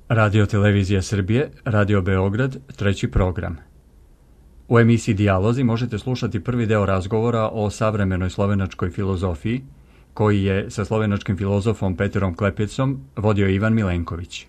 Radio Televizija Srbije, Radio Beograd, 3. program. U emisiji Dijalozi možete slušati prvi deo razgovora o savremenoj slovenačkoj filozofiji, koji je sa slovenačkim filozofom Peterom Klepecom vodio Ivan Milenković.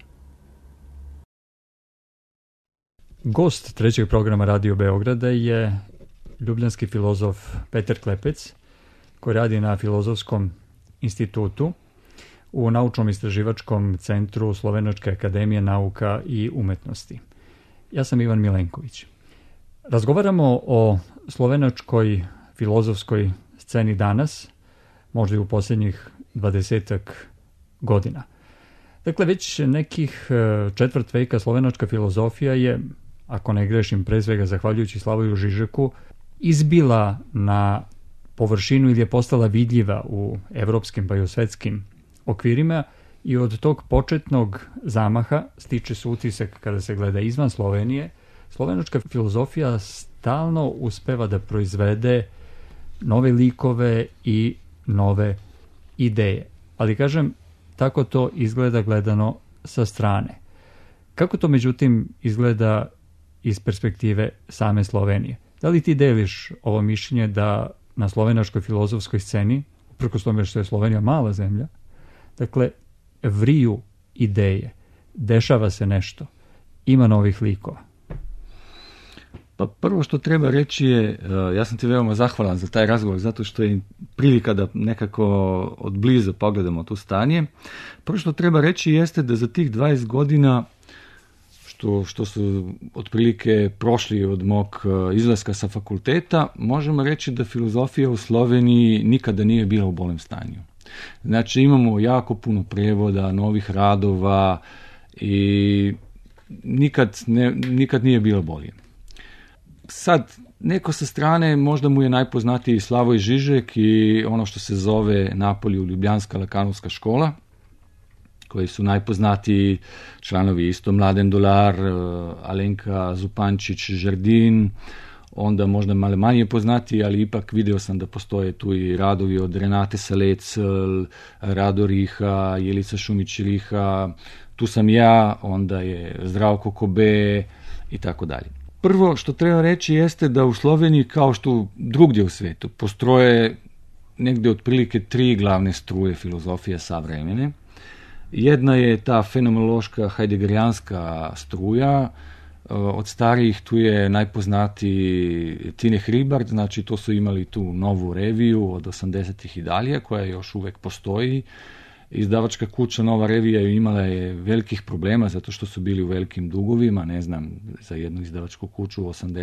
Gost 3. programa Radio Beograda je ljubljanski filozof Peter Klepec, koji radi na Filozofskom institutu u Naučno-istraživačkom centru Slovenačke akademije nauka i umetnosti. Ja sam Ivan Milenković. Razgovaramo o slovenačkoj filozofskoj sceni danas, možda i u posljednjih 20 godina. Dakle, već nekih četvrt veka slovenačka filozofija je, ako ne grešim, pre svega zahvaljujući Slavoju Žižeku, izbila na površinu ili je postala vidljiva u evropskim pa i u svetskim okvirima i od tog početnog zamaha stiče se utisak kada se gleda izvan Slovenije, slovenačka filozofija stalno uspeva da proizvede nove likove i nove ideje. Ali kažem, tako to izgleda gledano sa strane. Kako to međutim izgleda iz perspektive same Slovenije? Da li ti deliš ovo mišljenje da na slovenačkoj filozofskoj sceni, uprkos tome što je Slovenija mala zemlja, dakle, vriju ideje, dešava se nešto, ima novih likova? Pa prvo što treba reći je, ja sam ti veoma zahvalan za taj razgovor, zato što je prilika da nekako od blizu pogledamo tu stanje. Prvo što treba reći jeste da za tih 20 godina, što su otprilike prošli od mog izlaska sa fakulteta, možemo reći da filozofija u Sloveniji nikada nije bila u boljem stanju. Znači imamo jako puno prevoda, novih radova i nikad nije bilo bolje. Sad, neko sa strane, možda mu je najpoznatiji Slavoj Žižek i ono što se zove Napolju Ljubljanska Lakanovska škola, koji su najpoznatiji članovi isto Mladen Dolar, Alenka Zupančić-Žardin, onda možda malo manje poznati, ali ipak video sam da postoje tu i radovi od Renate Salec, Rado Riha, Jelica Šumić-Riha, tu sam ja, onda je Zdravko Kobe i tako dalje. Prvo što treba reći jeste da u Sloveniji, kao što drugdje u svijetu, postoje negdje otprilike 3 glavne struje filozofije savremene. Jedna je ta fenomenološka hajdegerijanska struja, od starijih tu je najpoznatiji Tine Hribart, znači to su imali tu novu reviju od 80-ih i dalje, koja još uvek postoji. Izdavačka kuća Nova revija imala je velikih problema zato što su bili u velikim dugovima, ne znam, za jednu izdavačku kuću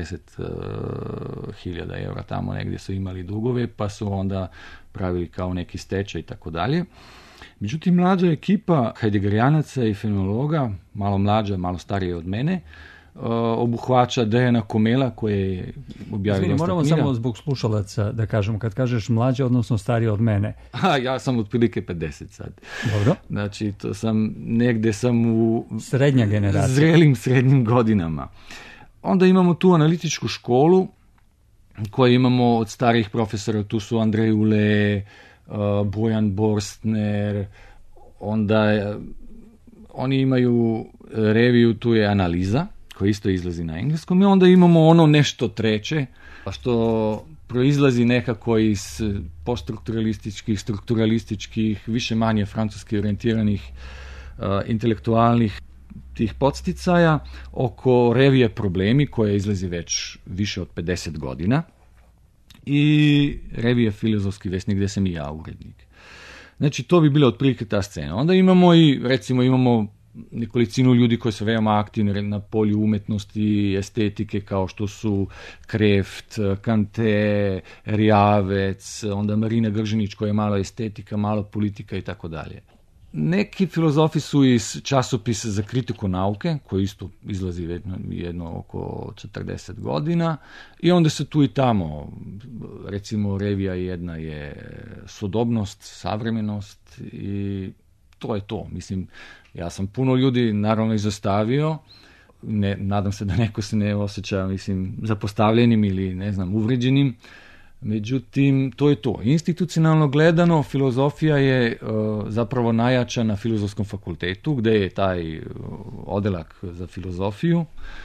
80.000 eura tamo negdje su imali dugove, pa su onda pravili kao neki stečaj i tako dalje. Međutim, mlađa ekipa hajdegerijanaca i fenomenologa, malo mlađa, malo starije od mene, obuhvaća Dejana Komela koji je objavio dosta moramo knjiga. Samo zbog slušalaca da kažemo, kad kažeš mlađe, odnosno starije od mene. Ja sam otprilike 50 sad. Dobro. Znači, to sam negde u srednja generacija. Srednjim godinama. Onda imamo tu analitičku školu koju imamo od starih profesora, tu su Andrej Ule, Bojan Borstner, onda oni imaju reviju, tu je Analiza, koja isto izlazi na engleskom, i onda imamo ono nešto treće, što proizlazi nekako iz poststrukturalističkih, strukturalističkih, više manje francuski orijentiranih intelektualnih tih podsticaja oko revije Problemi, koja izlazi već više od 50 godina, i revija Filozofski vesnik, gdje sam i ja urednik. Znači, to bi bila otprilike ta scena. Onda imamo imamo nekolicinu ljudi koji su veoma aktivni na polju umetnosti i estetike, kao što su Kreft, Kante, Rijavec, onda Marina Gržinić koja je malo estetika, malo politika i tako dalje. Neki filozofi su iz časopisa za kritiku nauke, koji isto izlazi jedno oko 40 godina, i onda se tu i tamo, recimo revija jedna je Sodobnost, savremenost, i to je to. Mislim, ja sam puno ljudi naravno izostavio, nadam se da neko se ne osjeća, zapostavljenim ili, ne znam, uvređenim. Međutim, to je to. Institucionalno gledano, filozofija je zapravo najjača na Filozofskom fakultetu, gdje je taj odelak za filozofiju,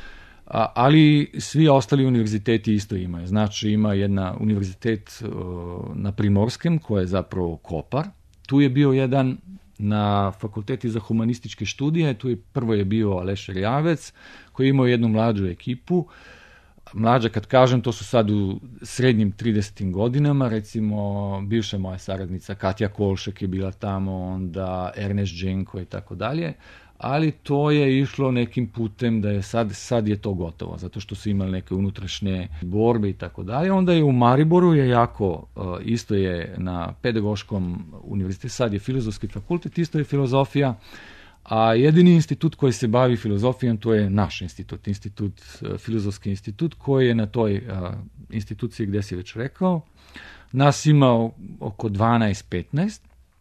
ali svi ostali univerziteti isto imaju. Znači ima jedna univerzitet na Primorskem koji je zapravo Kopar. Tu je bio jedan na Fakulteti za humanističke studije, prvo je bio Aleš Erjavec koji je imao jednu mlađu ekipu. Mlađa, kad kažem, to su sad u srednjim 30. godinama, recimo bivša moja saradnica Katja Kolšek je bila tamo, onda Ernest Dženko i tako dalje, ali to je išlo nekim putem da je sad je to gotovo, zato što su imali neke unutrašnje borbe i tako dalje. Onda je u Mariboru je jako, isto je na Pedagoškom univerzitetu, sad je Filozofski fakultet, isto je filozofija, a jedini institut koji se bavi filozofijom, to je naš institut, Filozofski institut, koji je na toj instituciji gdje si već rekao. Nas ima oko 12-15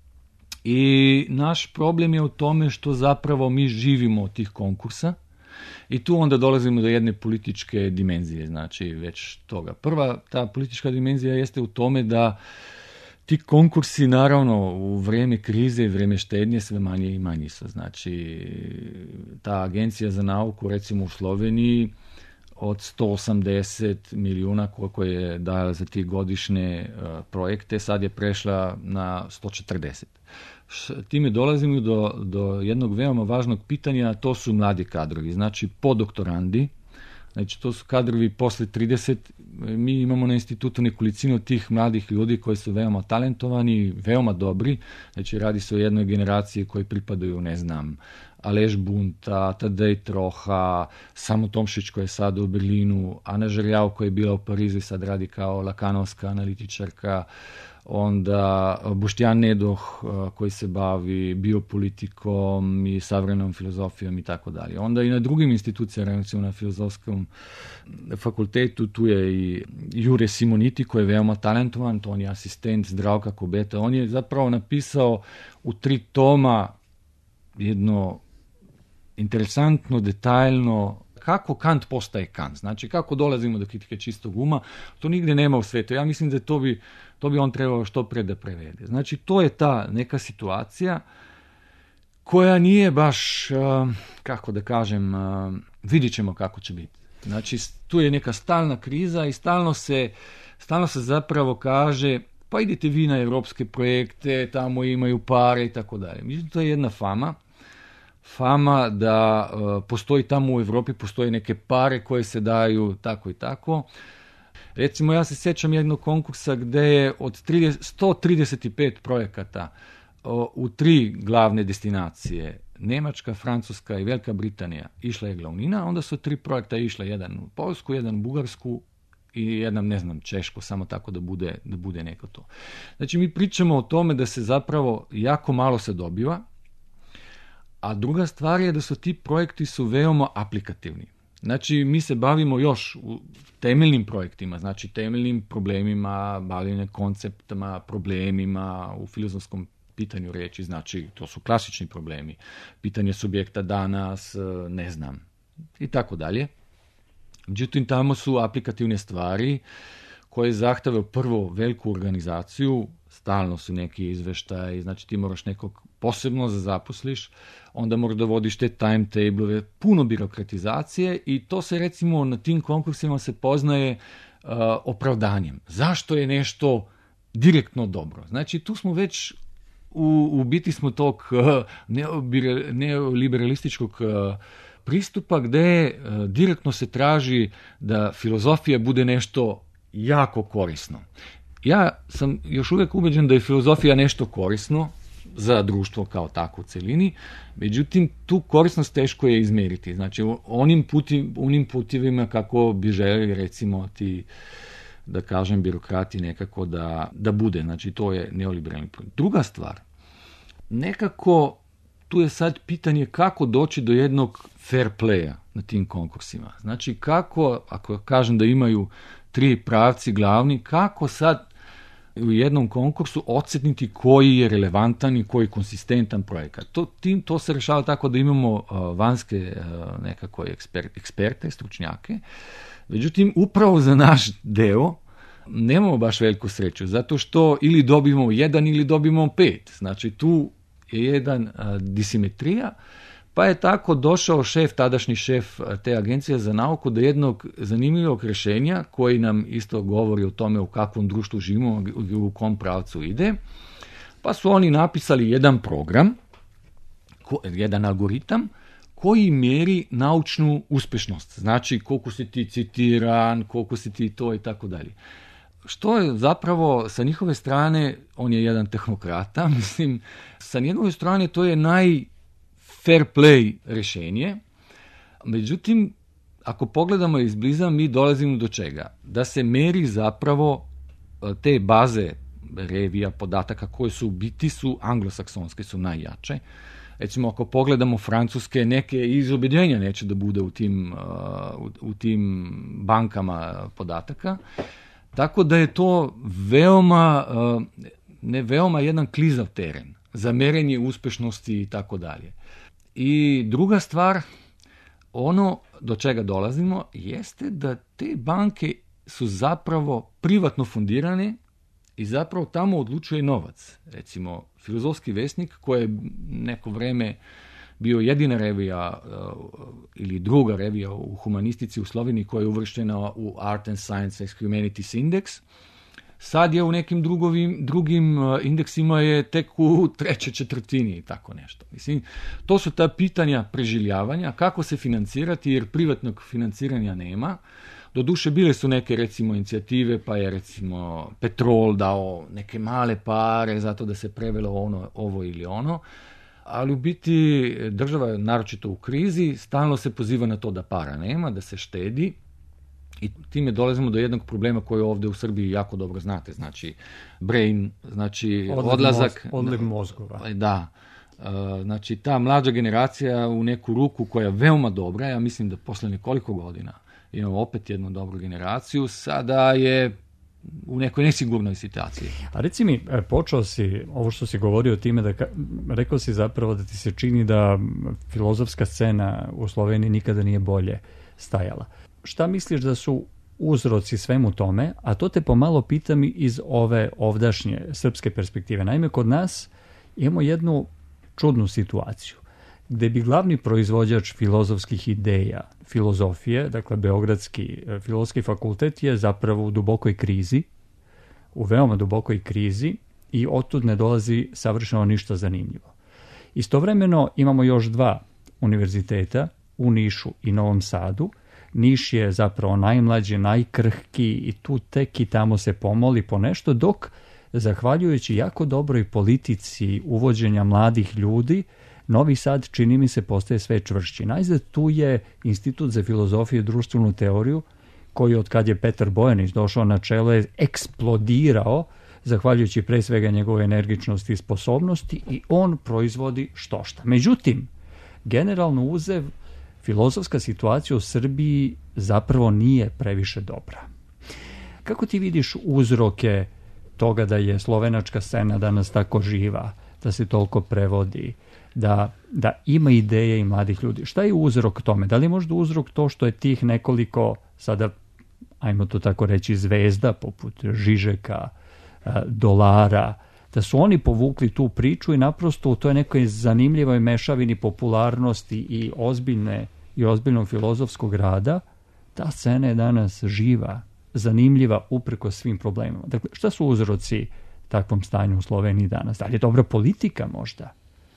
i naš problem je u tome što zapravo mi živimo od tih konkursa i tu onda dolazimo do jedne političke dimenzije, znači već toga. Prva ta politička dimenzija jeste u tome da ti konkursi, naravno, u vrijeme krize i vrijeme štednje sve manje i manje su. Znači, ta agencija za nauku, recimo u Sloveniji, od 180 milijuna koliko je dala za ti godišnje projekte, sad je prešla na 140. Time dolazimo do jednog veoma važnog pitanja, a to su mladi kadrovi, znači podoktorandi. Znači, to su kadrovi posle 30, mi imamo na institutu nekolicinu tih mladih ljudi koji su veoma talentovani, veoma dobri, znači radi se o jednoj generaciji koji pripadaju, ne znam, Aleš Bunta, Tadej Troha, Samo Tomšić koji je sad u Berlinu, Ana Žerjav koja je bila u Parizu i sad radi kao lakanovska analitičarka, onda Boštjan Nedoh koji se bavi biopolitikom i savremenom filozofijom i tako dalje. Onda i na drugim institucijama, recimo na Filozofskom fakultetu, tu je i Jure Simoniti koji je veoma talentovan, to on je asistent Zdravka Kobeta. On je zapravo napisao u 3 toma jedno interesantno, detaljno kako Kant postaje Kant. Znači, kako dolazimo do kritike čistog uma, to nigdje nema u svijetu. Ja mislim da to bi on trebao što prije da prevede. Znači, to je ta neka situacija koja nije baš, kako da kažem, vidit ćemo kako će biti. Znači, tu je neka stalna kriza i stalno se zapravo kaže, pa idite vi na europske projekte, tamo imaju pare i tako dalje. Mislim, to je jedna fama da postoji tamo u Europi, postoje neke pare koje se daju tako i tako. Recimo, ja se sjećam jednog konkursa gdje je od 135 projekata u 3 glavne destinacije, Njemačka, Francuska i Velika Britanija, išla je glavnina, onda su 3 projekta išla, jedan u Poljsku, jedan u Bugarsku i jedan, ne znam, Češku, samo tako da bude neko to. Znači, mi pričamo o tome da se zapravo jako malo se dobiva, a druga stvar je da su ti projekti su veoma aplikativni. Znači, mi se bavimo još u temeljnim projektima, znači temeljnim problemima, bavljenje konceptama, problemima u filozofskom pitanju riječi, znači to su klasični problemi, pitanje subjekta danas, ne znam, i tako dalje. Međutim, tamo su aplikativne stvari koje zahtevaju prvo veliku organizaciju, stalno su neki izveštaji, znači ti moraš nekog posebno zaposliš, onda moraš da vodiš te timetable, puno birokratizacije i to se recimo na tim konkursima se poznaje opravdanjem. Zašto je nešto direktno dobro? Znači tu smo već u biti smo tog neoliberalističkog pristupa gdje direktno se traži da filozofija bude nešto jako korisno. Ja sam još uvijek ubeđen da je filozofija nešto korisno za društvo kao tako u celini, međutim tu korisnost teško je izmeriti. Znači onim putivima kako bi željeli recimo ti, da kažem, birokrati nekako da bude. Znači to je neoliberalni. Druga stvar, nekako tu je sad pitanje kako doći do jednog fair playa na tim konkursima. Znači kako, ako kažem da imaju 3 pravci glavni, kako sad u jednom konkursu odsjetniti koji je relevantan i koji je konsistentan projekat. To se rešava tako da imamo vanjske nekako eksperte, stručnjake. Međutim, upravo za naš deo nemamo baš veliku sreću, zato što ili dobijemo 1 ili dobijemo 5. Znači tu je jedan disimetrija, Pa je tako došao tadašnji šef te agencije za nauku do jednog zanimljivog rješenja koji nam isto govori o tome u kakvom društvu živimo i u kom pravcu ide. Pa su oni napisali jedan program, jedan algoritam koji mjeri naučnu uspješnost. Znači koliko si ti citiran, koliko si ti to i tako dalje. Što je zapravo sa njihove strane, on je jedan tehnokrata, mislim, sa njegove strane to je fair play rješenje. Međutim, ako pogledamo izbliza, mi dolazimo do čega? Da se meri zapravo te baze revija, podataka koje su u biti su anglosaksonske, su najjače. Recimo, ako pogledamo francuske, neke iz objedinjenja neće da bude u tim bankama podataka. Tako da je to veoma jedan klizav teren za merenje uspješnosti i tako dalje. I druga stvar, ono do čega dolazimo jeste da te banke su zapravo privatno fundirane i zapravo tamo odlučuje novac. Recimo, Filozofski vjesnik, koji je neko vrijeme bio jedina revija ili druga revija u humanistici u Sloveniji koja je uvrštena u Art and Sciences Humanities Index, sad je u nekim drugim indeksima je tek u trećoj četvrtini i tako nešto. Mislim, to su ta pitanja preživljavanja, kako se financirati, jer privatnog financiranja nema. Doduše bile su neke recimo inicijative, pa je recimo Petrol dao neke male pare zato da se prevelo ovo ili ono, ali u biti država je naročito u krizi, stalno se poziva na to da para nema, da se štedi. I time dolazimo do jednog problema koji ovdje u Srbiji jako dobro znate, znači brain, znači odlazak. Odliv mozgova. Da, znači ta mlađa generacija u neku ruku koja je veoma dobra, ja mislim da posle nekoliko godina imamo opet jednu dobru generaciju, sada je u nekoj nesigurnoj situaciji. A reci mi, počeo si, ovo što si govorio o time, rekao si zapravo da ti se čini da filozofska scena u Sloveniji nikada nije bolje stajala. Šta misliš da su uzroci svemu tome, a to te pomalo pitam iz ove ovdašnje srpske perspektive. Naime, kod nas imamo jednu čudnu situaciju, gde bi glavni proizvođač filozofskih ideja, filozofije, dakle Beogradski filozofski fakultet je zapravo u dubokoj krizi, u veoma dubokoj krizi i otud ne dolazi savršeno ništa zanimljivo. Istovremeno imamo još dva univerziteta u Nišu i Novom Sadu. Niš je zapravo najmlađi, najkrhki i tu tek i tamo se pomoli po nešto, dok zahvaljujući jako dobroj politici uvođenja mladih ljudi, Novi Sad, čini mi se, postaje sve čvršći. Najzad tu je Institut za filozofiju i društvenu teoriju, koji od kad je Petar Bojanić došao na čelo je eksplodirao, zahvaljujući pre svega njegove energičnosti i sposobnosti, i on proizvodi štošta. Međutim, generalno uzev, filozofska situacija u Srbiji zapravo nije previše dobra. Kako ti vidiš uzroke toga da je slovenačka scena danas tako živa, da se toliko prevodi, da ima ideje i mladih ljudi? Šta je uzrok tome? Da li je možda uzrok to što je tih nekoliko, sada, ajmo to tako reći, zvezda, poput Žižeka, Dolara, da su oni povukli tu priču i naprosto u toj nekoj zanimljivoj mešavini popularnosti i ozbiljnog filozofskog rada, ta scena je danas živa, zanimljiva uprkos svim problemima. Dakle, šta su uzroci takvom stanju u Sloveniji danas? Da li je dobra politika možda?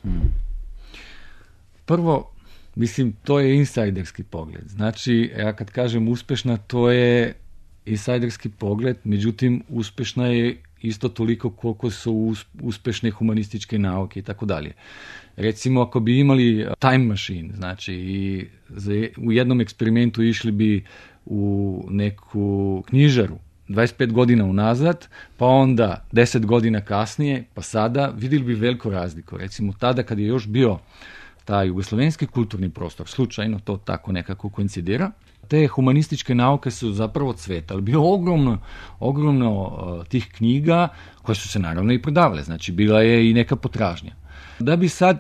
Prvo, mislim, to je insajderski pogled. Znači, ja kad kažem uspešna, to je insajderski pogled, međutim, uspešna je isto toliko koliko su uspešne humanističke nauke i tako dalje. Recimo, ako bi imali time machine, znači i u jednom eksperimentu išli bi u neku knjižaru 25 godina unazad, pa onda 10 godina kasnije, pa sada, vidjeli bi veliku razliku. Recimo, tada kad je još bio taj jugoslovenski kulturni prostor, slučajno to tako nekako koincidira, te humanističke nauke su zapravo cvetale. Bilo ogromno tih knjiga koje su se naravno i prodavale, znači bila je i neka potražnja. Da bi sad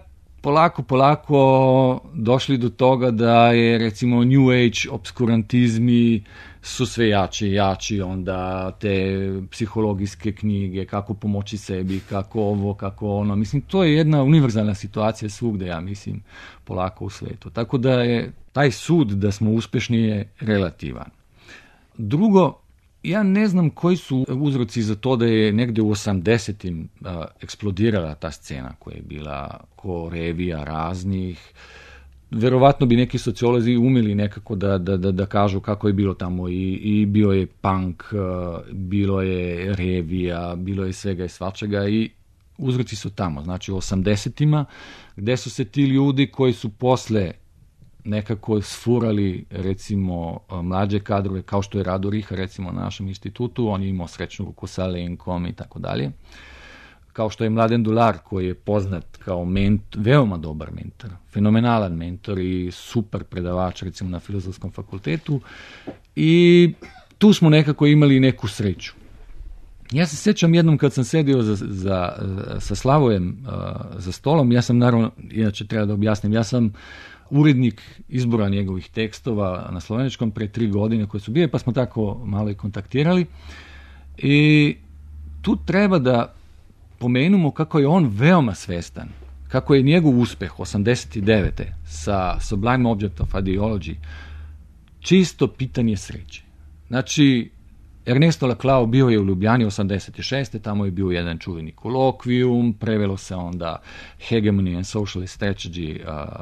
polako došli do toga da je recimo New Age obskurantizmi su sve jači, onda te psihologijske knjige, kako pomoći sebi, kako ovo, kako ono. Mislim, to je jedna univerzalna situacija svugde, ja mislim, polako u svetu. Tako da je taj sud da smo uspešni je relativan. Drugo, ja ne znam koji su uzroci za to da je negde u 80-im eksplodirala ta scena koja je bila ko revija raznih. Verovatno bi neki sociolozi umeli nekako da kažu kako je bilo tamo i bio je punk, bilo je revija, bilo je svega i svačega i uzroci su tamo. Znači u 80-ima gde su se ti ljudi koji su posle nekako sfurali recimo mlađe kadrove kao što je Rado Riha recimo na našem institutu, on je imao srećnu ruku sa Lenkom i tako dalje. Kao što je Mladen Dular koji je poznat kao veoma dobar mentor, fenomenalan mentor i super predavač recimo na Filozofskom fakultetu i tu smo nekako imali neku sreću. Ja se sjećam jednom kad sam sedio sa Slavojem za stolom, ja sam naravno, inače treba da objasnim, ja sam urednik izbora njegovih tekstova na slovenačkom pre 3 godine koje su bile, pa smo tako malo i kontaktirali i tu treba da pomenemo kako je on veoma svestan, kako je njegov uspeh 89. sa Sublime Object of Ideology čisto pitanje sreće. Znači, Ernesto Laclau bio je u Ljubljani 86. Tamo je bio jedan čuveni kolokvijum, prevelo se onda Hegemony and Socialist Strategy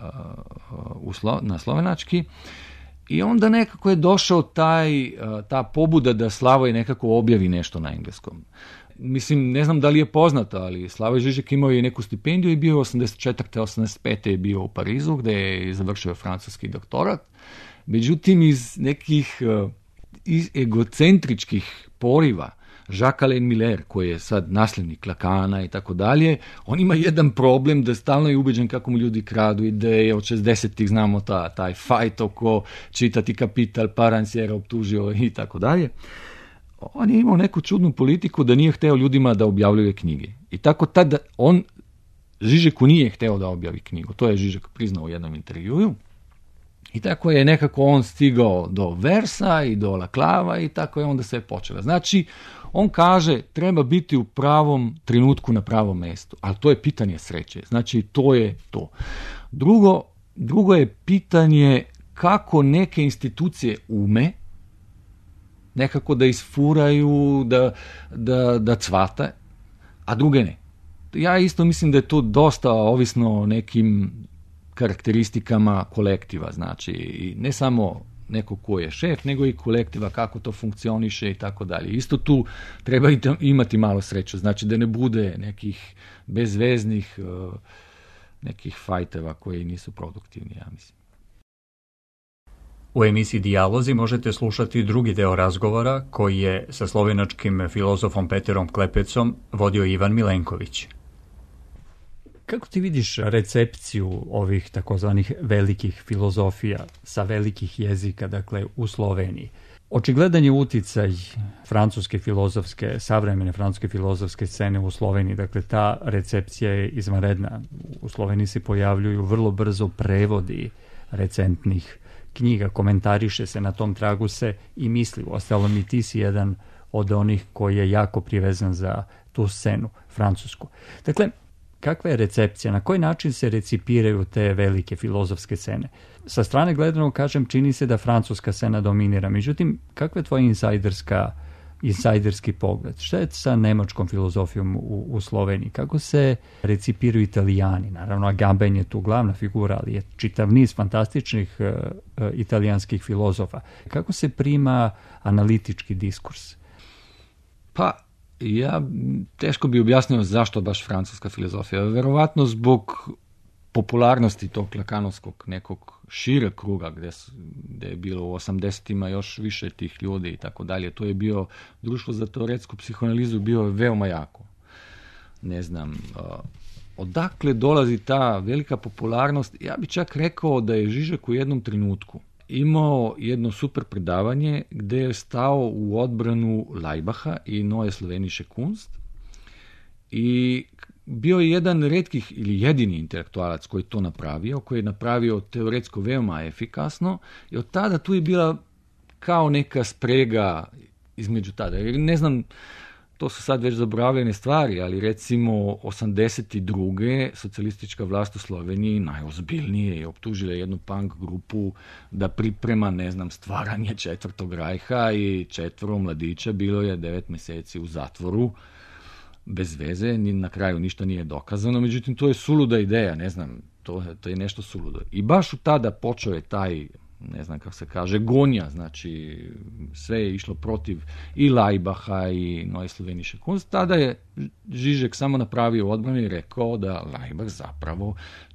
na slovenački i onda nekako je došao ta pobuda da Slavoj nekako objavi nešto na engleskom. Mislim, ne znam da li je poznato, ali Slavoj Žižek imao je neku stipendiju i bio 84. 85. je bio u Parizu gde je završio francuski doktorat. Međutim, iz nekih egocentričkih poriva, Jacques-Alain Miller, koji je sad naslednik Lacana i tako dalje, on ima jedan problem da stalno je ubeđen kako mu ljudi kradu ideje, od 60-ih znamo taj fajt oko čitati Kapital, Paranciera optužio i tako dalje. On je imao neku čudnu politiku da nije hteo ljudima da objavljuje knjige. I tako tada on Žižeku nije hteo da objavi knjigu. To je Žižek priznao u jednom intervjuju. I tako je nekako on stigao do Versa i do Laclava i tako je onda sve počelo. Znači, on kaže treba biti u pravom trenutku na pravom mestu, ali to je pitanje sreće. Znači, to je to. Drugo je pitanje kako neke institucije ume nekako da isfuraju, da cvata, a druge ne. Ja isto mislim da je to dosta ovisno o nekim karakteristikama kolektiva, znači i ne samo neko ko je šef, nego i kolektiva, kako to funkcioniše i tako dalje. Isto tu treba imati malo sreću, znači da ne bude nekih bezveznih nekih fajteva koji nisu produktivni, ja mislim. U emisiji Dijalozi možete slušati drugi deo razgovora koji je sa slovenačkim filozofom Peterom Klepecom vodio Ivan Milenković. Kako ti vidiš recepciju ovih takozvanih velikih filozofija sa velikih jezika, dakle u Sloveniji? Očigledan je uticaj savremene francuske filozofske scene u Sloveniji, dakle ta recepcija je izvanredna. U Sloveniji se pojavljuju vrlo brzo prevodi recentnih knjiga, komentariše se, na tom tragu se i misli. Uostalom i ti si jedan od onih koji je jako privezan za tu scenu francusku. Dakle, kakva je recepcija, na koji način se recipiraju te velike filozofske scene? Sa strane gledano, kažem, čini se da francuska scena dominira, međutim, kakva je tvoja insajderski pogled? Šta je sa nemačkom filozofijom u Sloveniji? Kako se recipiraju Italijani? Naravno, Agamben je tu glavna figura, ali je čitav niz fantastičnih italijanskih filozofa. Kako se prima analitički diskurs? Pa, ja teško bi objasnio zašto baš francuska filozofija. Verovatno zbog popularnosti tog lakanovskog nekog šireg kruga gde je bilo u 80-ima još više tih ljudi i tako dalje. To je bio društvo za teoretsku psihoanalizu bio veoma jako. Ne znam, odakle dolazi ta velika popularnost? Ja bi čak rekao da je Žižek u jednom trenutku imao jedno super predavanje gde je stao u odbranu Lajbaha i Neue Slovenische Kunst i bio je jedan retkih ili jedini intelektualac koji je to napravio, koji je napravio teoretsko veoma efikasno i od tada tu je bila kao neka sprega između tada. Jer ne znam, to su sad već zaboravljene stvari, ali recimo 82. socijalistička vlast u Sloveniji najozbiljnije je optužila jednu punk grupu da priprema, ne znam, stvaranje četvrtog rajha i 4 mladića, bilo je 9 mjeseci u zatvoru, bez veze, ni na kraju ništa nije dokazano, međutim to je suluda ideja, ne znam, to je nešto suludo. I baš u tada počeo je taj, ne znam kako se kaže, gonja, znači sve je išlo protiv i Lajbaha i Neue Slovenische Kunst. Tada je Žižek samo napravio odbranu i rekao da Lajbah zapravo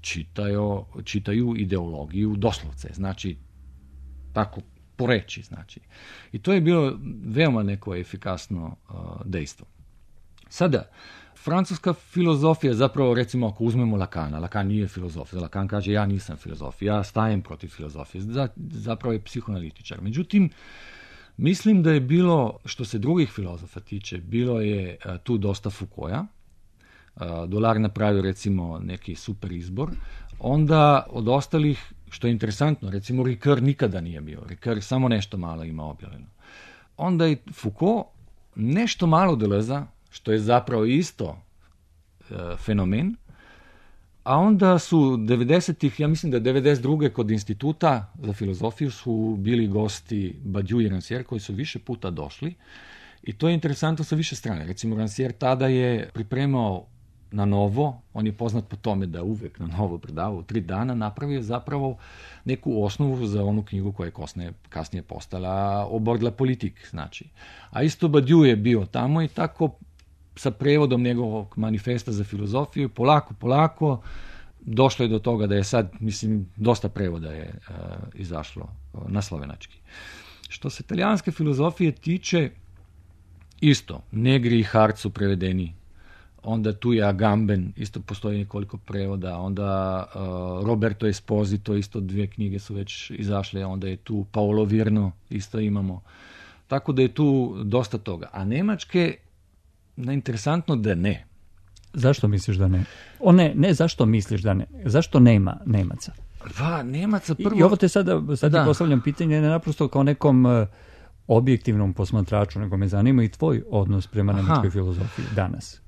čitaju ideologiju doslovce, znači tako poreći, znači. I to je bilo veoma neko efikasno dejstvo. Sada, francuska filozofija, zapravo recimo ako uzmemo Lacana, Lacan nije filozof, Lacan kaže ja nisam filozof, ja stajem protiv filozofije, zapravo je psihoanalitičar. Međutim, mislim da je bilo, što se drugih filozofa tiče, bilo je tu dosta Foucaulta, Dolar napravio recimo neki super izbor, onda od ostalih, što je interesantno, recimo Ricoeur nikada nije bio, Ricoeur samo nešto malo ima objavljeno. Onda je Foucault nešto malo Deleuza, što je zapravo isto fenomen, a onda su 90-ih, ja mislim da 92. kod Instituta za filozofiju su bili gosti Badiou i Rancière koji su više puta došli i to je interesantno sa više strane. Recimo Rancière tada je pripremao na novo, on je poznat po tome da uvek na novo predavao 3 dana, napravio zapravo neku osnovu za onu knjigu koja je kasnije postala Au bord de la politique, znači. A isto Badiou je bio tamo i tako sa prevodom njegovog manifesta za filozofiju, polako, došlo je do toga da je sad, mislim, dosta prevoda je izašlo na slovenački. Što se talijanske filozofije tiče, isto, Negri i Hart su prevedeni, onda tu je Agamben, isto postoji nekoliko prevoda, onda Roberto Esposito, isto 2 knjige su već izašle, onda je tu Paolo Virno, isto imamo. Tako da je tu dosta toga. A nemačke, interesantno da ne. Zašto misliš da ne? Ne zašto misliš da ne. Zašto nema Nemaca? Nemaca prvo... I ovo te sada ti postavljam pitanje, ne naprosto kao nekom objektivnom posmatraču, nego me zanima i tvoj odnos prema nemačkoj filozofiji danas.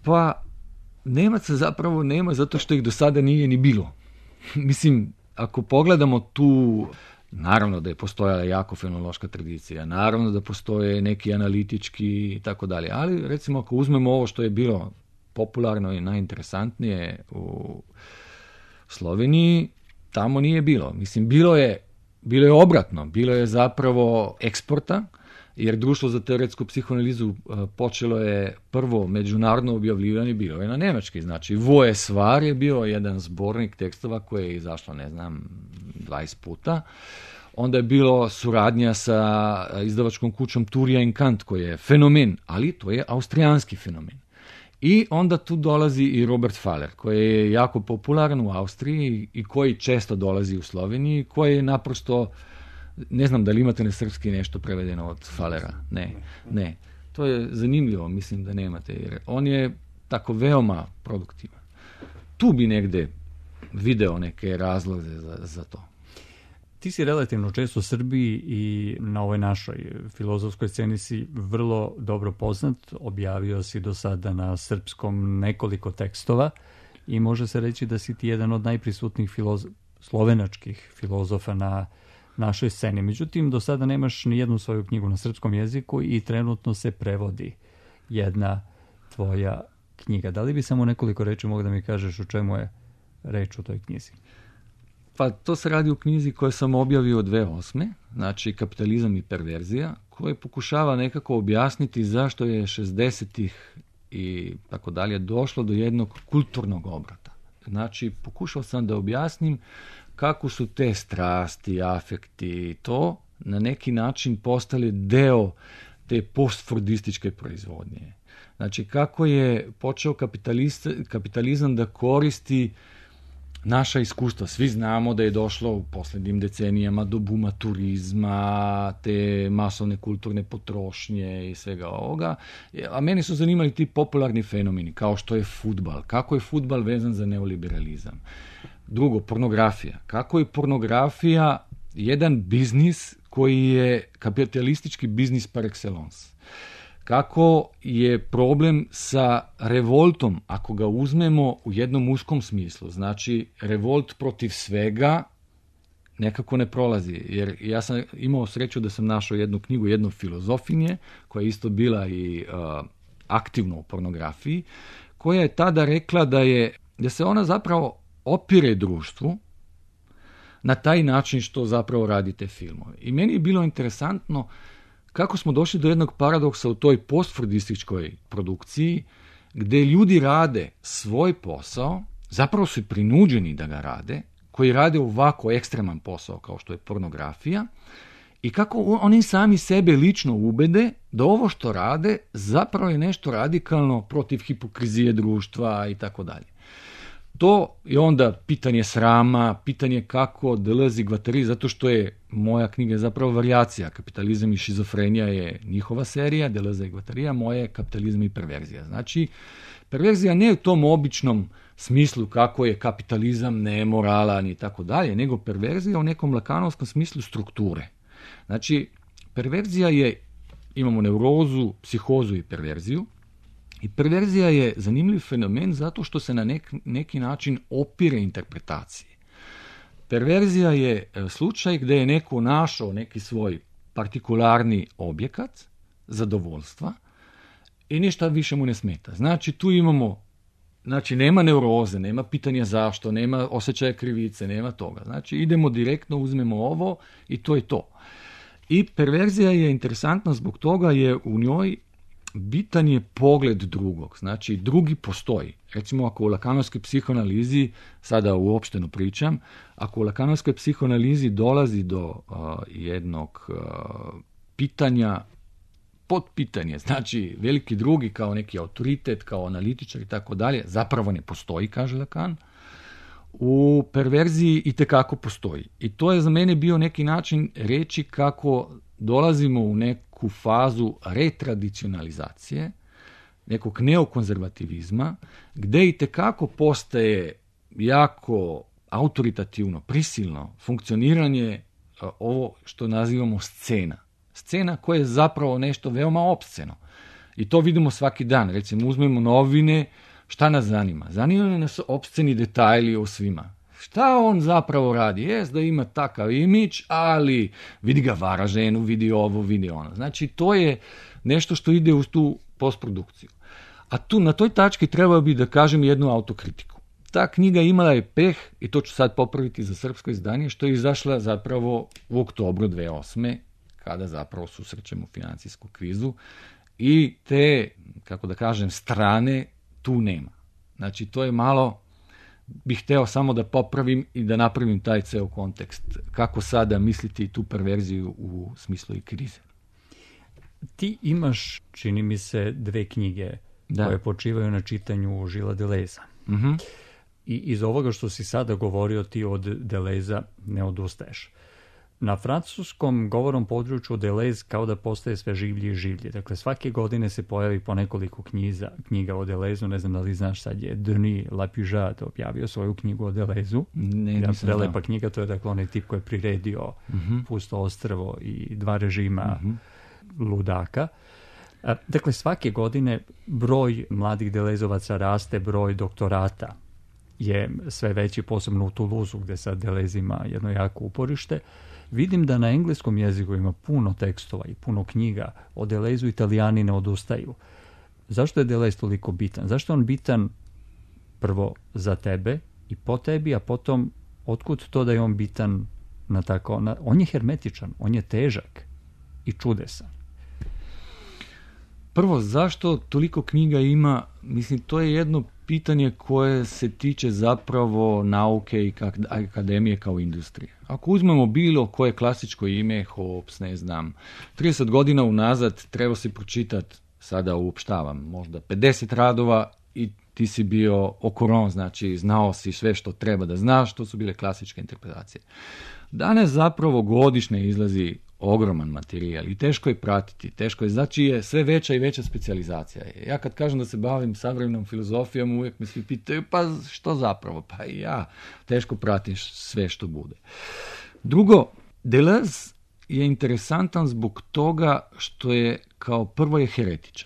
Nemaca zapravo nema zato što ih do sada nije ni bilo. Mislim, ako pogledamo tu... Naravno da je postojala jako fenološka tradicija, naravno da postoje neki analitički i tako dalje, ali recimo ako uzmemo ovo što je bilo popularno i najinteresantnije u Sloveniji, tamo nije bilo. Mislim, bilo je obratno, bilo je zapravo eksporta, jer Društvo za teoretsku psihoanalizu počelo je prvo međunarodno objavljivanje, bilo je na nemački, znači Voje Svar je bio jedan zbornik tekstova koje je izašlo, 20 puta. Onda je bilo suradnja sa izdavačkom kućom Turija i Kant, koji je fenomen, ali to je austrijanski fenomen. I onda tu dolazi i Robert Faller, koji je jako popularan u Austriji i koji često dolazi u Sloveniji, koji je naprosto, ne znam da li imate na srpski nešto prevedeno od Fallera. Ne. To je zanimljivo, mislim da nemate, jer on je tako veoma produktivan. Tu bi negde video neke razloze za to. Ti si relativno često u Srbiji i na ovoj našoj filozofskoj sceni si vrlo dobro poznat. Objavio si do sada na srpskom nekoliko tekstova i može se reći da si ti jedan od najprisutnijih slovenačkih filozofa na našoj sceni. Međutim, do sada nemaš ni jednu svoju knjigu na srpskom jeziku i trenutno se prevodi jedna tvoja knjiga. Da li bi samo nekoliko reči mogao da mi kažeš o čemu je reč u toj knjizi? Pa to se radi u knjizi koju sam objavio 2008. Znači Kapitalizam i perverzija, koji pokušava nekako objasniti zašto je 60-ih i tako dalje došlo do jednog kulturnog obrata. Znači pokušao sam da objasnim kako su te strasti, afekti i to na neki način postali deo te postfordističke proizvodnje. Znači kako je počeo kapitalizam da koristi naša iskustva. Svi znamo da je došlo u posljednjim decenijama do buma turizma, te masovne kulturne potrošnje i svega ovoga. A meni su zanimali ti popularni fenomeni, kao što je fudbal. Kako je fudbal vezan za neoliberalizam? Drugo, pornografija. Kako je pornografija jedan biznis koji je kapitalistički biznis par excellence? Kako je problem sa revoltom, ako ga uzmemo u jednom uskom smislu, znači revolt protiv svega nekako ne prolazi, jer ja sam imao sreću da sam našao jednu knjigu jedne filozofinje, koja je isto bila i aktivno u pornografiji, koja je tada rekla da se ona zapravo opire društvu na taj način što zapravo radite filmove. I meni je bilo interesantno kako smo došli do jednog paradoksa u toj postfordističkoj produkciji, gdje ljudi rade svoj posao, zapravo su prinuđeni da ga rade, koji rade ovako ekstreman posao kao što je pornografija, i kako oni sami sebe lično ubede da ovo što rade zapravo je nešto radikalno protiv hipokrizije društva i tako dalje. To je onda pitanje srama, pitanje kako Deleuze i Guattari, zato što je moja knjiga zapravo varijacija. Kapitalizam i šizofrenija je njihova serija, Deleuze i Guattarija, moja je kapitalizam i perverzija. Znači, perverzija ne u tom običnom smislu kako je kapitalizam nemoralan i tako dalje, nego perverzija u nekom lakanovskom smislu strukture. Znači, perverzija je, imamo neurozu, psihozu i perverziju. I perverzija je zanimljiv fenomen zato što se na neki način opire interpretaciji. Perverzija je slučaj gdje je neko našao neki svoj partikularni objekat zadovoljstva i ništa više mu ne smeta. Znači tu nema neuroze, nema pitanja zašto, nema osjećaja krivice, nema toga. Znači idemo direktno, uzmemo ovo i to je to. I perverzija je interesantna zbog toga je u njoj bitan je pogled drugog, znači drugi postoji. Recimo ako u lakanovskoj psihoanalizi, sada uopšteno pričam, ako u lakanovskoj psihoanalizi dolazi do jednog pitanja, podpitanje, znači veliki drugi kao neki autoritet, kao analitičar i tako dalje, zapravo ne postoji, kaže Lacan, u perverziji itekako postoji. I to je za mene bio neki način reći kako dolazimo u neku fazu retradicionalizacije, nekog neokonzervativizma, gdje itekako postaje jako autoritativno, prisilno funkcioniranje ovo što nazivamo scena. Scena koja je zapravo nešto veoma opsceno. I to vidimo svaki dan. Recimo, uzmemo novine, šta nas zanima? Zanima nas opsceni detajli o svima. Šta on zapravo radi? Jest da ima takav imidž, ali vidi ga vara ženu, vidi ovo, vidi ono. Znači, to je nešto što ide uz tu postprodukciju. A tu, na toj tački treba bi da kažem jednu autokritiku. Ta knjiga imala je peh, i to ću sad popraviti za srpsko izdanje, što je izašla zapravo u oktobru 2008. kada zapravo susrećemo financijsku krizu i te, kako da kažem, strane tu nema. Znači, to je malo, bih hteo samo da popravim i da napravim taj ceo kontekst. Kako sada misliti tu perverziju u smislu i krize? Ti imaš, čini mi se, 2 knjige koje počivaju na čitanju Žila Deleuza. Uh-huh. I iz ovoga što si sada govorio, ti od Deleuza ne odustaješ. Na francuskom govornom području Deleuze kao da postaje sve življe i življe. Dakle, svake godine se pojavi po nekoliko knjiga o Deleuzu. Ne znam da li znaš, sad je Denis Lapujat objavio svoju knjigu o Deleuzu. Prelepa knjiga, to je dakle onaj tip koji je priredio Pusto ostrvo i 2 režima ludaka. Dakle, svake godine broj mladih Deleuzovaca raste, broj doktorata je sve veći, posebno u Toulouseu, gdje sad Deleuze ima jedno jako uporište. Vidim da na engleskom jeziku ima puno tekstova i puno knjiga o Deleuzu, Italijani ne odustaju. Zašto je Deleuze toliko bitan? Zašto je on bitan prvo za tebe i po tebi, a potom otkud to da je on bitan na tako... On je hermetičan, on je težak i čudesan. Prvo, zašto toliko knjiga ima? Mislim, to je jedno pitanje koje se tiče zapravo nauke i akademije kao industrije. Ako uzmemo bilo koje klasičko ime, Hobbes, ne znam, 30 godina unazad treba se pročitati, sada uopštavam, možda 50 radova i ti si bio okoron, znači znao si sve što treba da znaš, to su bile klasičke interpretacije. Danas zapravo godišnje izlazi ogroman materijal i teško je pratiti, teško je, znači je sve veća i veća specijalizacija. Ja kad kažem da se bavim savremenom filozofijom, uvijek me svi pitaju, pa što zapravo? Pa i ja teško pratiš sve što bude. Drugo, Deleuze je interesantan zbog toga što je kao prvo je heretičar.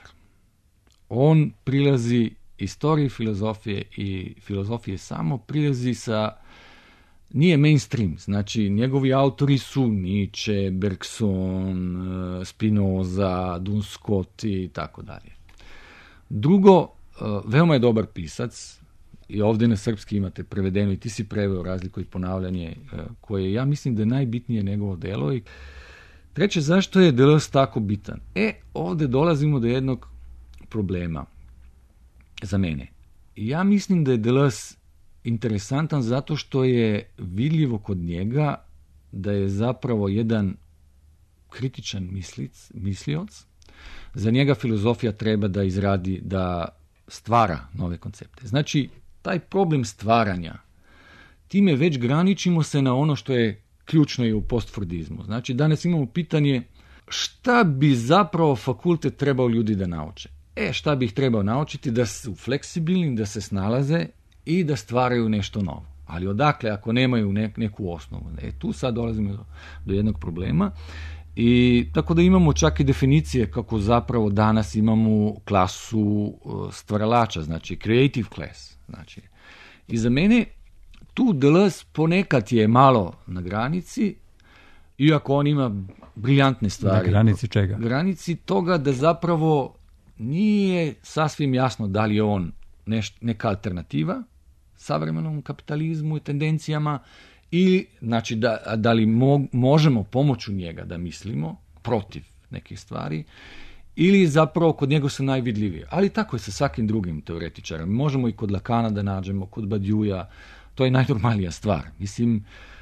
On prilazi istoriji filozofije i filozofije samo prilazi sa, nije mainstream, znači njegovi autori su Nietzsche, Bergson, Spinoza, Duns Scotti i tako dalje. Drugo, veoma je dobar pisac i ovdje na srpski imate prevedeno i ti si preveo Razliku i ponavljanje, koje ja mislim da je najbitnije njegovo delo. I treće, zašto je Deleuze tako bitan? Ovdje dolazimo do jednog problema za mene. Ja mislim da je Deleuze interesantan zato što je vidljivo kod njega da je zapravo jedan kritičan mislioc. Za njega filozofija treba da izradi, da stvara nove koncepte. Znači, taj problem stvaranja, time već graničimo se na ono što je ključno i u postfordizmu. Znači, danas imamo pitanje šta bi zapravo fakultet trebao ljudi da nauče. Šta bi ih trebao naučiti? Da su fleksibilni, da se snalaze i da stvaraju nešto novo. Ali odakle ako nemaju neku osnovu? Tu sad dolazimo do jednog problema. I tako da imamo čak i definicije kako zapravo danas imamo klasu stvaralača, znači creative class. Znači, i za mene tu Deleuze ponekad je malo na granici, iako on ima briljantne stvari. Na granici čega? Na granici toga da zapravo nije sasvim jasno da li je on neka alternativa savremenom kapitalizmu i tendencijama ili znači da li možemo pomoću njega da mislimo protiv nekih stvari ili zapravo kod njega se najvidljivije. Ali tako je sa svakim drugim teoretičarom. Možemo i kod Lacana da nađemo, kod Badiouja, to je najnormalnija stvar. Mislim,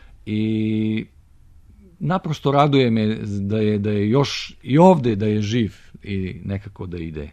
i naprosto raduje me da je još i ovdje da je živ i nekako da ide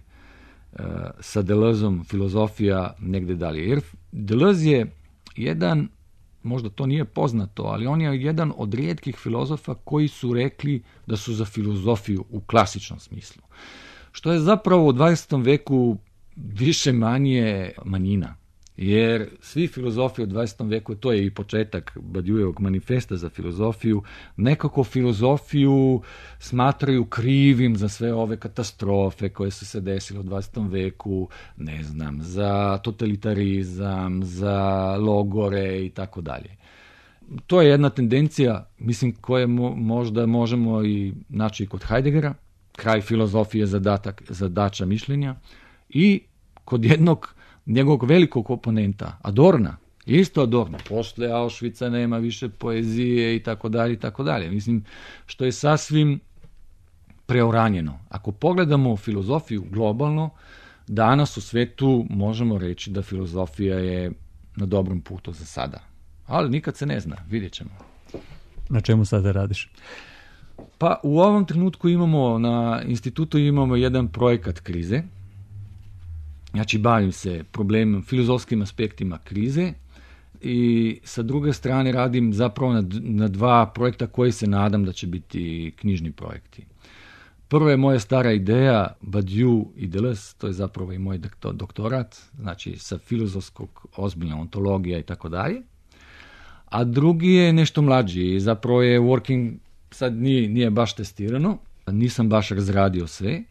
sa Deleuzeom filozofija negdje dalje. Jer Deleuze je jedan, možda to nije poznato, ali on je jedan od rijetkih filozofa koji su rekli da su za filozofiju u klasičnom smislu. Što je zapravo u 20. veku više manje manjina. Jer svi filozofi u 20. veku, to je i početak Badiouijevog manifesta za filozofiju, nekako filozofiju smatraju krivim za sve ove katastrofe koje su se desile u 20. veku, ne znam, za totalitarizam, za logore i tako dalje. To je jedna tendencija, mislim, koje možda možemo i naći kod Heideggera, kraj filozofije zadaća mišljenja, i kod jednog njegovog velikog oponenta, Adorna, isto Adorno, posle Auschwitza nema više poezije i tako dalje i tako dalje. Mislim, što je sasvim preuranjeno. Ako pogledamo filozofiju globalno, danas u svetu možemo reći da filozofija je na dobrom putu za sada. Ali nikad se ne zna, vidjet ćemo. Na čemu sada radiš? Pa u ovom trenutku na institutu imamo jedan projekat krize. Znači, bavim se problemom, filozofskim aspektima krize i sa druge strane radim zapravo na dva projekta koji se nadam da će biti knjižni projekti. Prvo je moja stara ideja, Badiou i Deleuze, to je zapravo i moj doktorat, znači sa filozofskog ozbiljna ontologija i tako dalje. A drugi je nešto mlađi, zapravo je working, sad nije baš testirano, nisam baš razradio sve,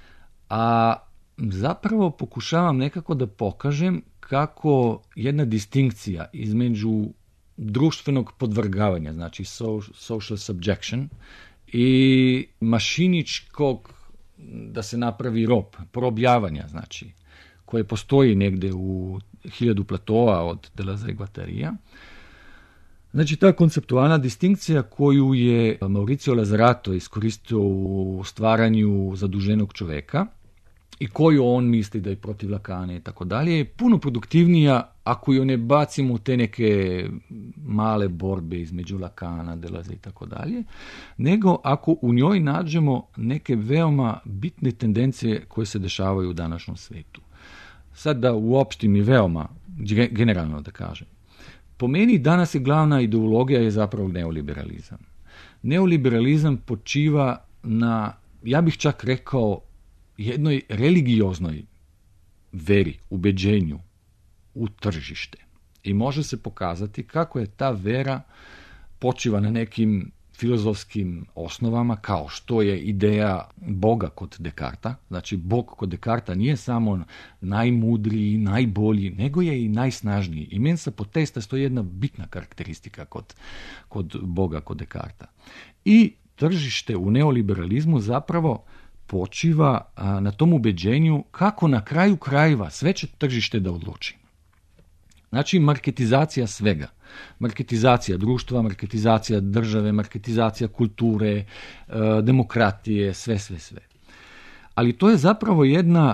a zapravo pokušavam nekako da pokažem kako jedna distinkcija između društvenog podvrgavanja, znači social subjection, i mašiničkog da se napravi rob, porobljavanja, znači, koje postoji negde u 1000 platoa od Deleuze i Guattarija. Znači, ta konceptualna distinkcija koju je Maurizio Lazzarato iskoristio u stvaranju zaduženog čoveka i koju on misli da je protiv Lacana i tako dalje, je puno produktivnija ako ju ne bacimo u te neke male borbe između Lacana, Deleuze i tako dalje, nego ako u njoj nađemo neke veoma bitne tendencije koje se dešavaju u današnjem svijetu. sad da uopštim i veoma generalno da kažem, po meni danas je glavna ideologija je zapravo neoliberalizam. Neoliberalizam počiva na, ja bih čak rekao, jednoj religioznoj veri, ubeđenju u tržište. I može se pokazati kako je ta vera počiva na nekim filozofskim osnovama, kao što je ideja Boga kod Dekarta. Znači, Bog kod Dekarta nije samo najmudriji, najbolji, nego je i najsnažniji. I mensa potesta stoji jedna bitna karakteristika kod Boga kod Dekarta. I tržište u neoliberalizmu zapravo počiva na tom ubeđenju kako na kraju krajeva sve će tržište da odluči. Znači, marketizacija svega. Marketizacija društva, marketizacija države, marketizacija kulture, demokratije, sve. Ali to je zapravo jedna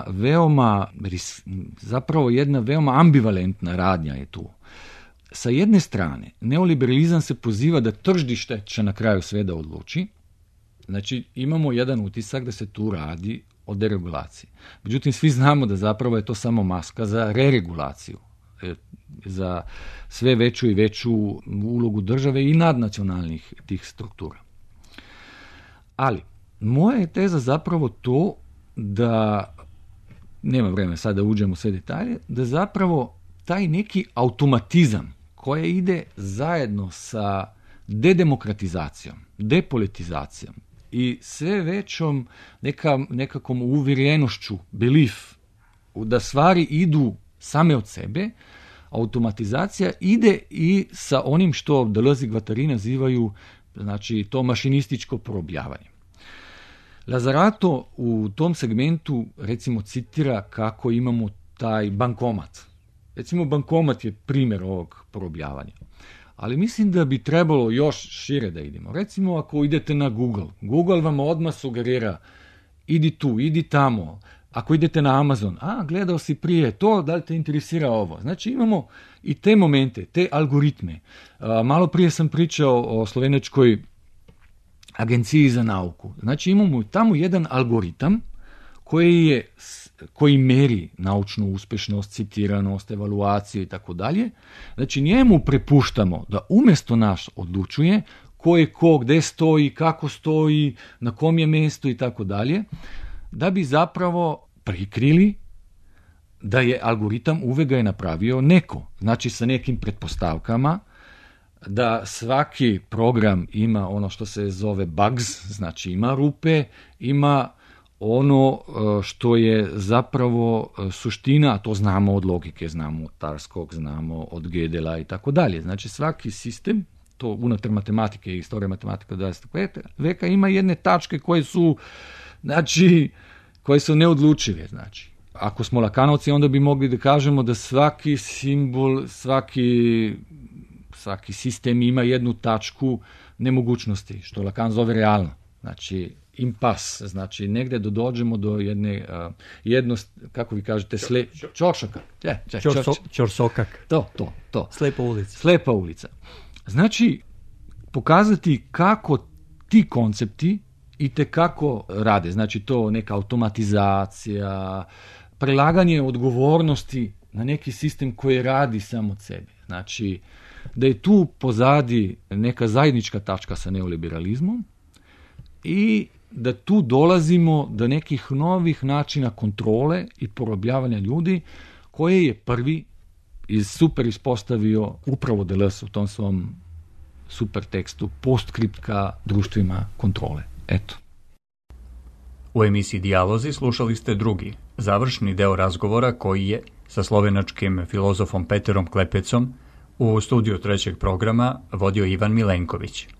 veoma ambivalentna radnja je tu. Sa jedne strane, neoliberalizam se poziva da tržište će na kraju sve da odluči. Znači, imamo jedan utisak da se tu radi o deregulaciji. Međutim, svi znamo da zapravo je to samo maska za reregulaciju, za sve veću i veću ulogu države i nadnacionalnih tih struktura. Ali, moja je teza zapravo to da, nema vremena sad da uđem u sve detalje, da zapravo taj neki automatizam koji ide zajedno sa dedemokratizacijom, depolitizacijom i sve većom nekakvom uvjerenošću, belief, da stvari idu same od sebe, automatizacija ide i sa onim što Deleuze i Guattari nazivaju, znači, to mašinističko porobljavanje. Lazzarato u tom segmentu, recimo, citira kako imamo taj bankomat. Recimo, bankomat je primjer ovog porobljavanja. Ali mislim da bi trebalo još šire da idemo. Recimo, ako idete na Google vam odmah sugerira idi tu, idi tamo. Ako idete na Amazon, gledao si prije to, da li te interesira ovo? Znači, imamo i te momente, te algoritme. Malo prije sam pričao o Slovenačkoj agenciji za nauku. Znači, imamo tamo jedan algoritam koji meri naučnu uspešnost, citiranost, evaluaciju i tako dalje. Znači, njemu prepuštamo da umjesto nas odlučuje ko je ko, gde stoji, kako stoji, na kom je mjestu i tako dalje, da bi zapravo prikrili da je algoritam uvek ga je napravio neko. Znači, sa nekim pretpostavkama, da svaki program ima ono što se zove bugs, znači ima rupe, ima ono što je zapravo suština, a to znamo od logike, znamo od Tarskog, znamo od Gödela i tako dalje. Znači, svaki sistem, to unutar matematike i istorije matematike od 20. veka, ima jedne tačke koje su, znači, koje su neodlučive. Znači, ako smo Lakanovci, onda bi mogli da kažemo da svaki simbol, svaki sistem ima jednu tačku nemogućnosti, što Lacan zove realno. Znači, impas, znači negde dođemo do jedne, kako vi kažete, čorsokak. Čorsokak. To. Slepa ulica. Znači, pokazati kako ti koncepti i tekako rade. Znači, to neka automatizacija, prelaganje odgovornosti na neki sistem koji radi samo od sebe. Znači, da je tu pozadi neka zajednička tačka sa neoliberalizmom i da tu dolazimo do nekih novih načina kontrole i porobljavanja ljudi koje je prvi super ispostavio upravo Deleuze u tom svom super tekstu Postskript ka društvima kontrole. Eto. U emisiji Dijalozi slušali ste drugi, završni deo razgovora koji je sa slovenačkim filozofom Peterom Klepecom u studiju trećeg programa vodio Ivan Milenković.